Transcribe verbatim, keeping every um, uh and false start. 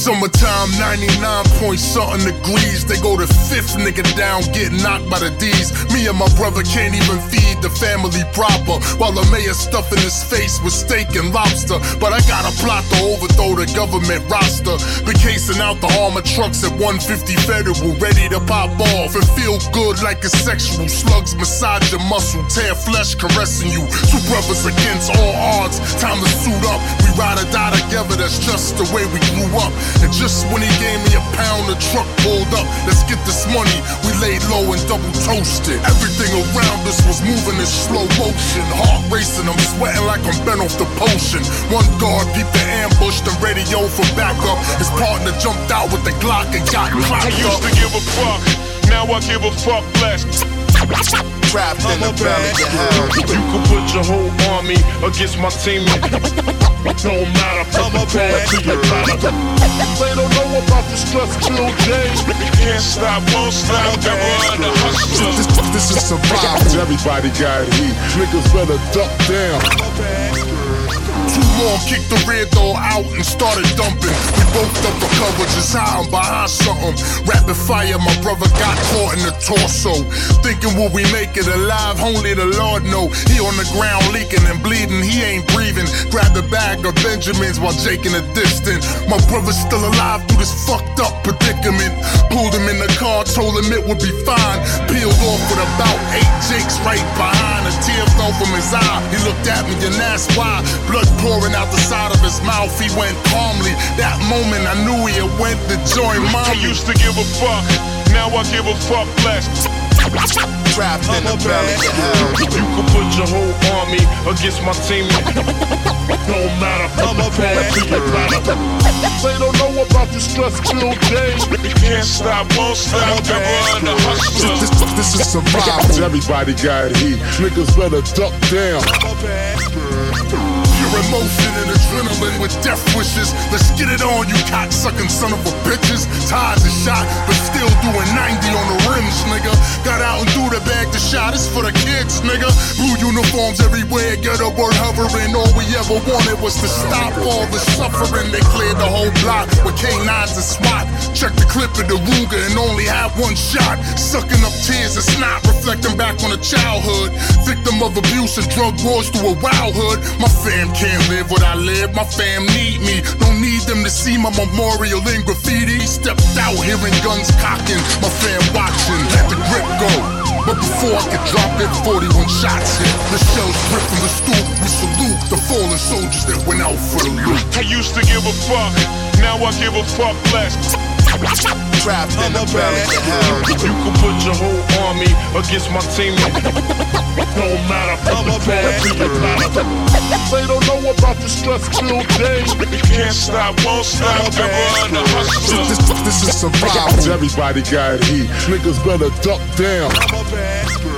Summertime, ninety-nine point something degrees. They go to fifth nigga down, get knocked by the D's. Me and my brother can't even feed the family proper, while the mayor stuffing his face with steak and lobster. But I got a plot to overthrow the government roster. Been casing out the armored trucks at one fifty Federal, ready to pop off and feel good like a sexual. Slugs massage your muscle, tear flesh caressing you. Two brothers against all odds, time to suit up. We ride or die together, that's just the way we grew up. And just when he gave me a pound, the truck pulled up. Let's get this money, we laid low and double toasted. Everything around us was moving in slow motion. Heart racing, I'm sweating like I'm bent off the potion. One guard peeped the ambush, the radio for backup. His partner jumped out with the Glock and got clocked up. I used to give a fuck, now I give a fuck less. Trapped in the belly of hell. You can put your whole army against my team. Don't matter, put the ball to your bladder. They don't know about the stress-filled days. Can't stop, won't stop, never under hustle. This, this is survival. Everybody got heat. Niggas better duck down. Too long, kicked the rear door out and started dumping. We both up for cover, just hiding behind something. Rapid fire, my brother got caught in the torso. Thinking will we make it alive? Only the Lord know. He on the ground leaking and bleeding, he ain't breathing. Grabbed a bag of Benjamins while Jake in the distance. My brother's still alive through this fucked up predicament. Pulled him in the car, told him it would be fine. Peeled off with about eight Jakes right behind. A tear fell from his eye. He looked at me and that's why. Blood pouring out the side of his mouth, he went calmly. That moment I knew he had went to join mommy. I used to give a fuck, now I give a fuck less. Trapped in the belly of hell. You can put your whole army against my team. Don't matter, put the ball to your bladder. They don't know about the stress-filled days. Can't stop, won't stop, never under hustle. This, this, this is survival. Everybody got heat. Niggas better duck down. Pure emotion and adrenaline with death wishes. Let's get it on, you cocksucking son of a bitches. Ties are shot, but still doing ninety on the rims, nigga. Got out and threw the bag to shot, it's for the kids, nigga. Blue uniforms everywhere, get a word hovering. All we ever wanted was to stop all the suffering. They cleared the whole block with K nines and SWAT. Check the clip of the Ruger and only had one shot. Sucking up tears and snot, reflecting back on a childhood. Victim of abuse and drug wars through a wildhood. My fam can't live what I live, my fam need me. Don't need them to see my memorial in graffiti. Stepped out hearing guns cocking, my fam watching, let the grip go. But before I could drop it, forty-one shots hit. The shells rip from the stoop, we salute the fallen soldiers that went out for the loot. I used to give a fuck, now I give a fuck less. Trapped in the belly of hell. You can put your whole army against my team. Don't matter, put the ball to your bladder. They don't know about the stress-filled days. Can't stop, won't stop, never under hustle. This, this, this is survival. Everybody got heat. Niggas better duck down.